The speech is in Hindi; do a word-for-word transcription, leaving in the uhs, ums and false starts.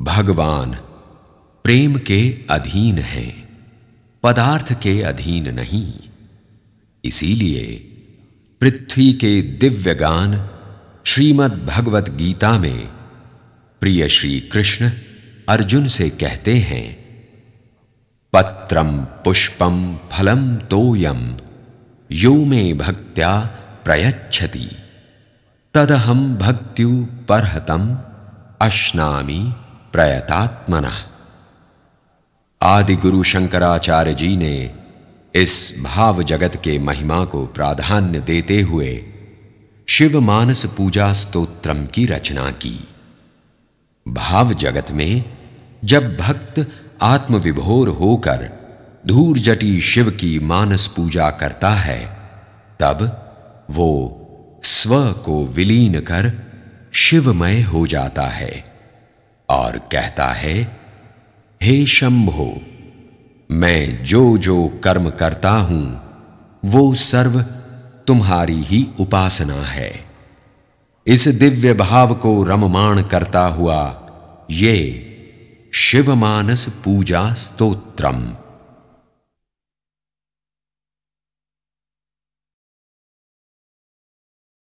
भगवान प्रेम के अधीन हैं, पदार्थ के अधीन नहीं। इसीलिए पृथ्वी के दिव्य गान श्रीमद् भगवत गीता में प्रिय श्री कृष्ण अर्जुन से कहते हैं, पत्रम पुष्पम फलम तोयम यो मे भक्त्या प्रयच्छति तदहं भक्त्यु परहतम अश्नामि प्रयतात्मनः। आदि गुरु शंकराचार्य जी ने इस भाव जगत के महिमा को प्राधान्य देते हुए शिव मानस पूजा स्तोत्रम की रचना की। भाव जगत में जब भक्त आत्मविभोर होकर धूर्जटी शिव की मानस पूजा करता है, तब वो स्व को विलीन कर शिवमय हो जाता है और कहता है, हे शंभो, मैं जो जो कर्म करता हूं वो सर्व तुम्हारी ही उपासना है। इस दिव्य भाव को रममाण करता हुआ ये शिवमानस पूजा स्तोत्रम